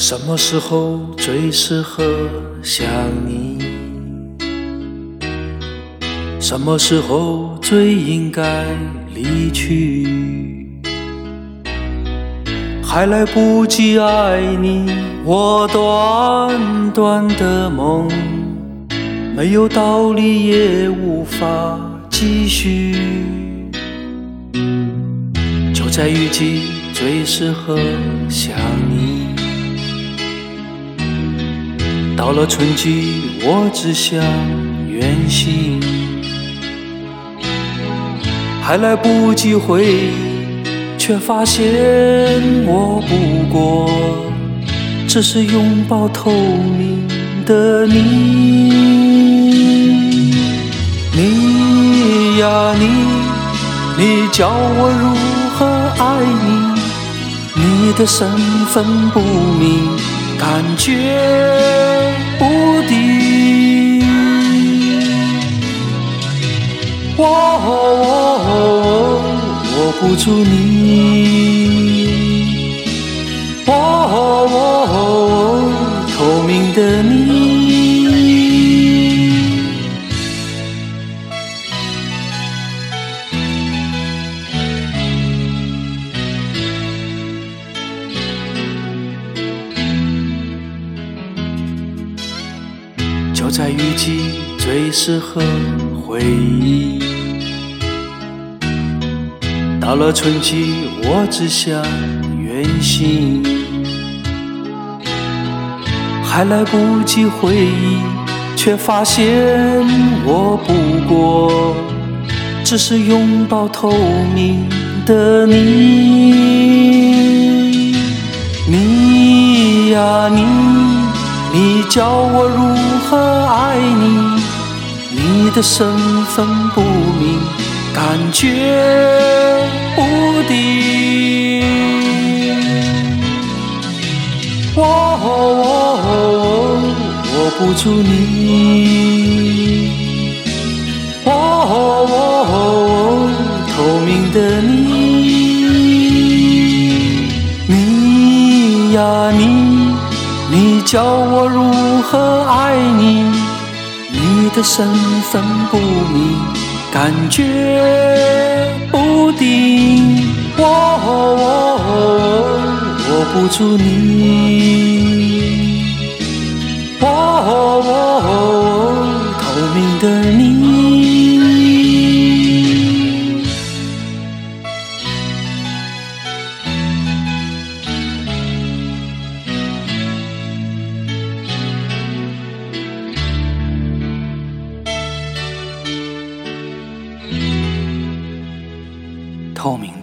什么时候最适合想你？什么时候最应该离去？还来不及爱你，我短短的梦，没有道理也无法继续。就在雨季最适合想你，到了春季我只想远行，还来不及回忆，却发现我不过只是拥抱透明的你。你呀你教我如何爱你，你的身份不明，感觉不定。握不住你，透明的你。就在雨季最适合回忆，到了春季我只想远行，还来不及回忆，却发现我不过只是拥抱透明的你。你呀你教我如何爱你，你的身份不明，感觉不定。握不住你，透明的你。你呀你教我如何爱你，你的身份不明，感觉不定。握不住你，透明的你。透明